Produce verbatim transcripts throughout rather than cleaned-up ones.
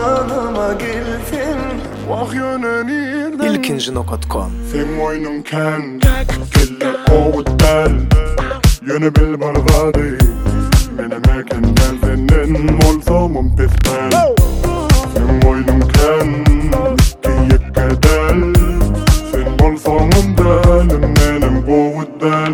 yanıma gelsin. Vah yönenirden İlkinci nokta com. Sen oynunken kelle oğuttal Yöne bil barvadi Meneme kendel senin molsomun pistal Sen oynunken kiyek kedel Sen molsomun dalim menem oğuttal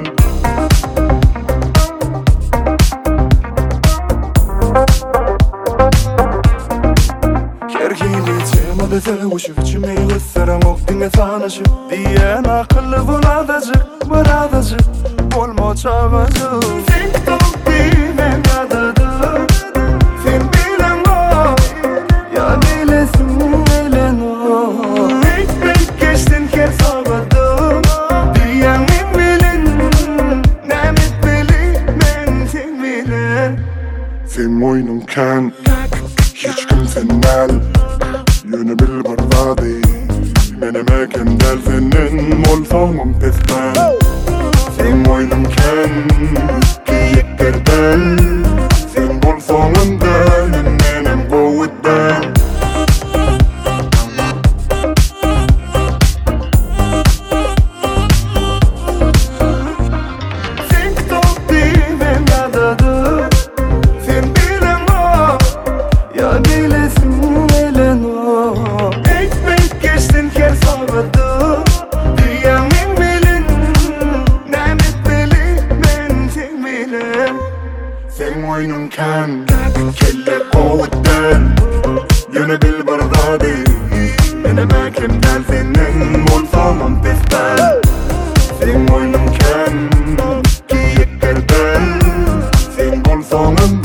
Dese içime yıssarım oktinge sanışı Diyen akıllı bunadacık, bunadacık Olma çabacık Sen topti ben adadım Sen bilen o Ya bilesin bilen o Ekmek geçtin ker sağladım Diyen min bilin Nemet bili men sen bilen Sen oynunken hiç kimsenel Yöne bil barvadi Meneme kendel senin molsomun pistal Sen oynunken kiyek kedel Sen molsomun dalim menem oğuttal Sen topti ben adadım Sen bilen o Ya bilesin bilen o Ekmek geçtin ker sağladım Diyemin bilin Nemet bili ben sen bilen Sen oynunken kelle oğuttal Yöne bil barvadi Meneme kendel senin molsomun pistal Sen oynunken kiyek kedel Sen molsomun